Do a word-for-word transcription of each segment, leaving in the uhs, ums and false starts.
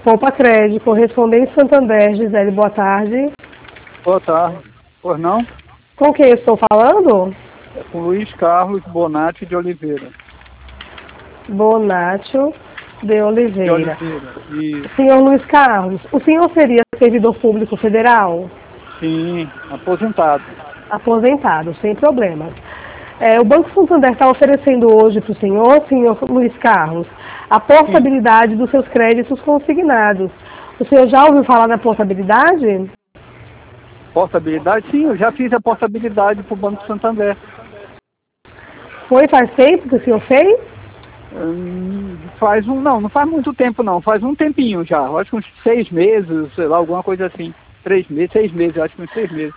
Poupa Crédito, Correspondente Santander, Gisele, boa tarde. Boa tarde. Pois não? Com quem eu estou falando? É com Luiz Carlos Bonatti de Oliveira. Bonátio de Oliveira. De Oliveira. E... Senhor Luiz Carlos, o senhor seria servidor público federal? Sim, aposentado. Aposentado, sem problemas. É, o Banco Santander está oferecendo hoje para o senhor, senhor Luiz Carlos, a portabilidade dos seus créditos consignados. O senhor já ouviu falar na portabilidade? Portabilidade? Sim, eu já fiz a portabilidade para o Banco Santander. Foi faz tempo que o senhor fez? Hum, faz um, não, não faz muito tempo não, faz um tempinho já, acho que uns seis meses, sei lá, alguma coisa assim. Três meses, seis meses, acho que uns seis meses.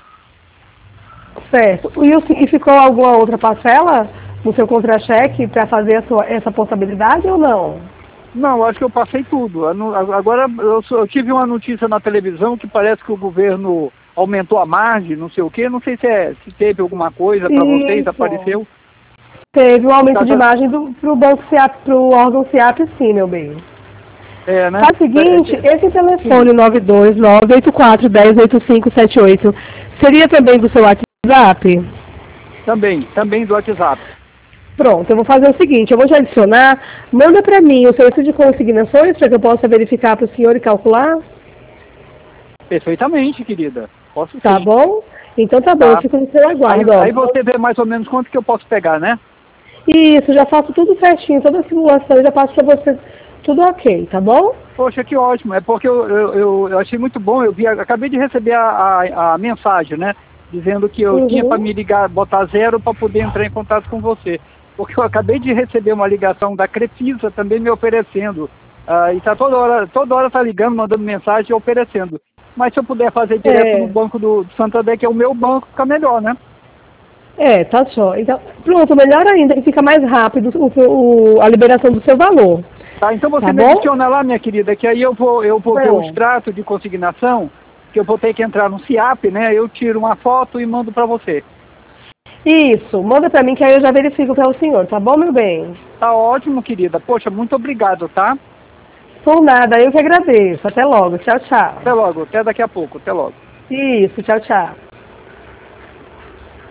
Certo. E, o, e ficou alguma outra parcela no seu contra-cheque para fazer a sua, essa portabilidade ou não? Não, acho que eu passei tudo. Agora eu, eu tive uma notícia na televisão que parece que o governo aumentou a margem, não sei o quê, não sei se, é, se teve alguma coisa para vocês, apareceu. Teve um aumento de margem para o banco SIAP, para o órgão SIAP, sim, meu bem. É, né? Faz o seguinte, esse telefone nove dois nove oito quatro um zero oito cinco sete oito seria também do seu WhatsApp? Também, também do WhatsApp. Pronto, eu vou fazer o seguinte, eu vou te adicionar, manda para mim o serviço de consignações para que eu possa verificar para o senhor e calcular. Perfeitamente, querida. Posso Tá sim. bom? Então tá bom, Tá. eu fico no seu aguardo. Aí, aí você vê mais ou menos quanto que eu posso pegar, né? Isso, já faço tudo certinho, toda a simulação, já passo para você tudo ok, tá bom? Poxa, que ótimo. É porque eu, eu, eu, eu achei muito bom, eu vi, acabei de receber a, a, a mensagem, né? Dizendo que eu Uhum. tinha para me ligar, botar zero para poder entrar em contato com você. Porque eu acabei de receber uma ligação da Crefisa também me oferecendo. Ah, e tá toda hora, toda hora tá ligando, mandando mensagem e oferecendo. Mas se eu puder fazer direto É. no banco do, do Santander, que é o meu banco, fica melhor, né? É, tá só. Então, pronto, melhor ainda, que fica mais rápido o, o, a liberação do seu valor. Tá, então você Tá me bom? adiciona lá, minha querida, que aí eu vou, eu vou ver Bom. o extrato de consignação, que eu vou ter que entrar no SIAP, né? Eu tiro uma foto e mando para você. Isso, manda pra mim que aí eu já verifico para o senhor, tá bom, meu bem? Tá ótimo, querida. Poxa, muito obrigado, tá? Por nada, eu que agradeço. Até logo. Tchau, tchau. Até logo, até daqui a pouco, até logo. Isso, tchau, tchau.